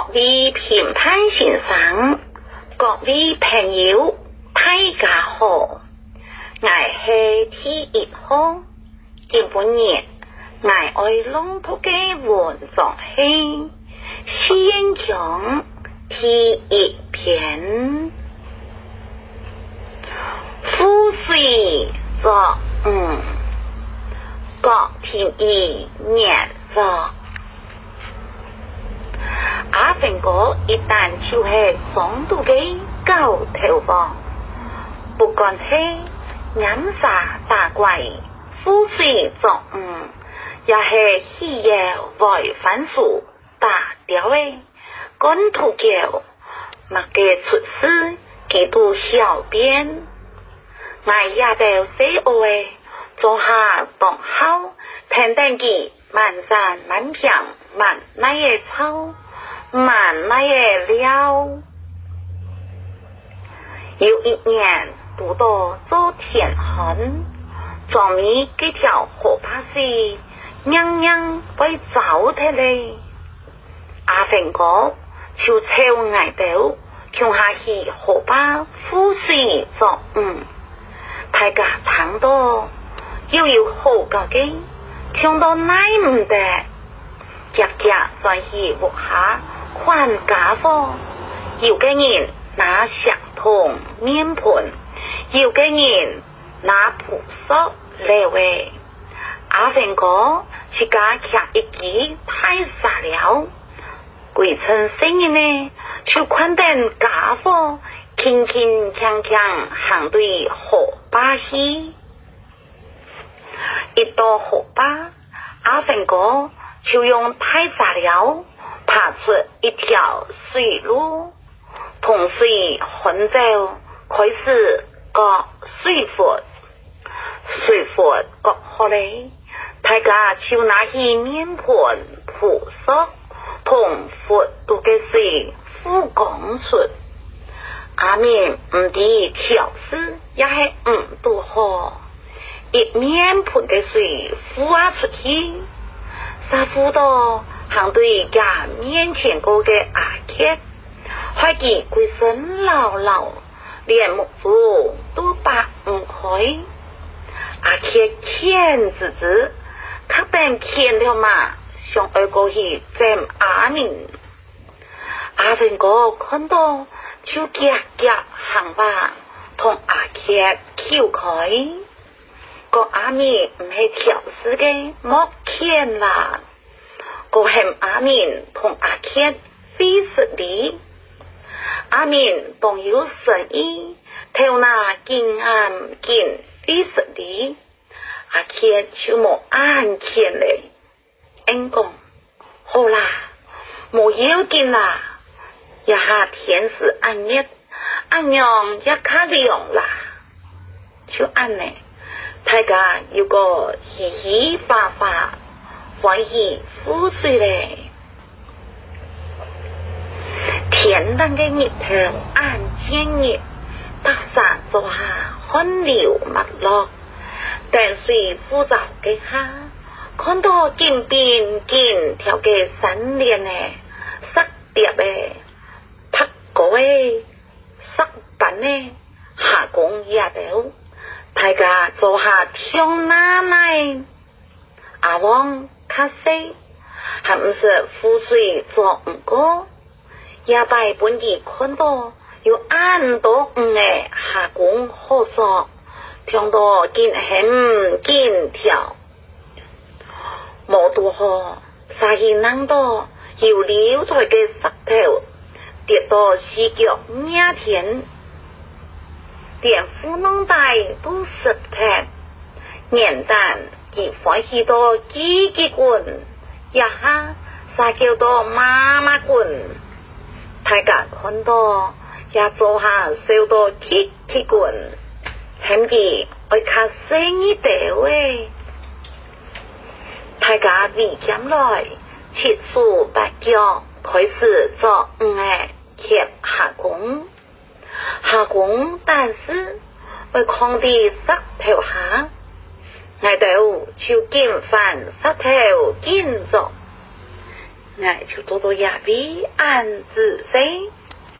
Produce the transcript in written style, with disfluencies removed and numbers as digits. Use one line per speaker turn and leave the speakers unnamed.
位评判先生，各位朋友，大家好，我是第一號，今半日我愛朗讀嘅文章係先講第一篇，覆水作各天意念作。阿芬哥一旦就是中度嘅高頭房，不管係暗殺打怪、覆水作也係喜嘢為番薯打掉嘅，乾土橋乜嘅出事幾度小編，我也得寫我嘅做下當好，聽聽佢萬山萬平萬那嘢臭。萬那嘢了，有一年讀到做田行，做咪幾條河巴水，樣樣會走的嘞。阿芬哥就朝外頭，向下去河巴覆水作大家聽到又有好高嘅，聽到耐唔得，夾夾在去屋下。換家伙，有嘅人拿相同面盤，有嘅人拿蒲索嚟喂。阿芬哥自家徛一支太傻了，鬼稱聲音呢，就看見家伙輕輕鏘鏘行對河巴去，一到河巴，阿芬哥就用太傻了。爬出一條水路，同水混走，開始個水闊個好嘞，大家就拿起面盤蒲索，同闊度嘅水覆講出，阿面唔知調試也係都好，一面盤嘅水覆出去，沙覆到行對家面前嗰嘅阿揭，開佢鬼身老老，連目珠都拔唔開。阿揭見自己，確定見了嘛，想愛過去佔阿明。阿芬哥看到就夾夾行吧，同阿揭撬開。個阿明唔係調試嘅，莫見啦。個係阿面同阿揭非實理，阿面當有生意，頭那見暗見非實理，阿揭就冇眼見嘞。應講好啦，冇要緊啦，一下天時暗熱，暗陽一卡亮啦，就按呢，大家有個嘻嘻哈哈。歡喜覆水嘞，天冷嘅日頭暗漸熱，搭山做下汗流墨落，但水浮走嘅下，看到見邊見條嘅山巒呢，色碟嘅，拍果嘅，色板呢，下工也到，大家做下跳哪來，阿王。卡西還唔是覆水作唔過，也拜本地看到有按到嘅下工好索，聽到見很見條，冇多好，沙氣能到有流出嘅石頭，跌到四腳面田，連富能帶都石頭，年蛋。佢歡喜到幾棍，一下撒叫到媽媽棍，大家看到也做下笑到鐵棍，hem佢愛卡生意地位，大家圍減來，七手八腳開始做嘅貼下工，但是愛抗地石頭下。我哋就見飯石頭見咗， 爱就多多也为俺子生。